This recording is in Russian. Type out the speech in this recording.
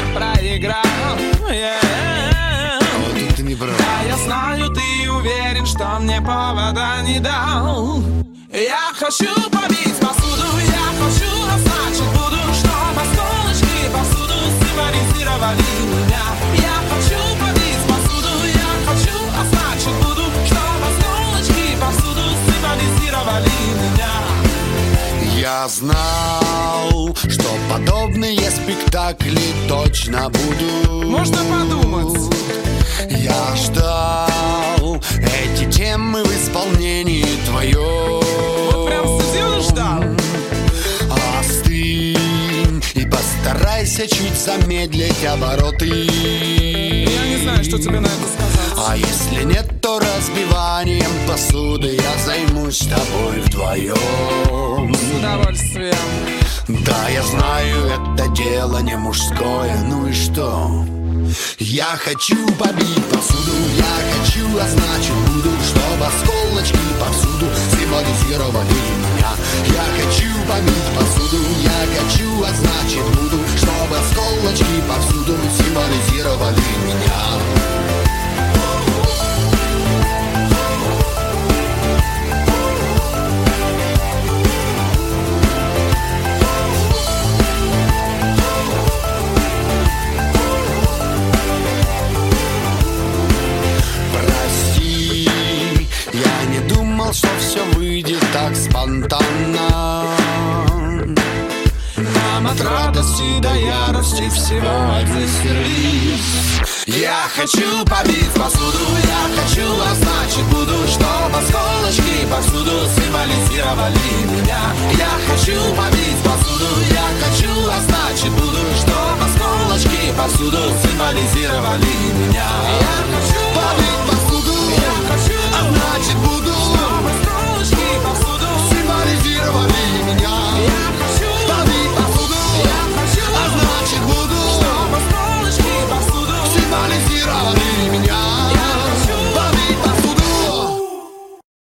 проиграл. Тут ты не прав. Да, я знаю, ты уверен, что мне повода не дал. Я хочу побить посуду, я хочу, а значит буду, чтоб осколочки повсюду символизировали меня. Я хочу побить посуду, я хочу, а значит буду, чтоб осколочки повсюду символизировали меня. Я знал, что подобные спектакли точно будут. Можно подумать. Я ждал эти темы в исполнении твоем. Вот прям сидел и ждал. Остынь и постарайся чуть замедлить обороты. Я не знаю, что тебе на это сказать. А если нет, то разбиванием посуды я займусь тобой вдвоем. С удовольствием. Да, я знаю, это дело не мужское, ну и что? Я хочу побить посуду, я хочу, а значит буду, чтобы осколочки повсюду символизировали меня. Я хочу побить посуду, я хочу, а значит буду, чтобы осколочки повсюду символизировали меня. Что все выйдет так спонтанно. Нам от радости до ярости всего один сервис. Я хочу побить посуду, я хочу, а значит буду, чтоб осколочки повсюду символизировали меня. Я хочу побить посуду, я хочу, а значит буду, чтоб осколочки повсюду символизировали меня. Я хочу побить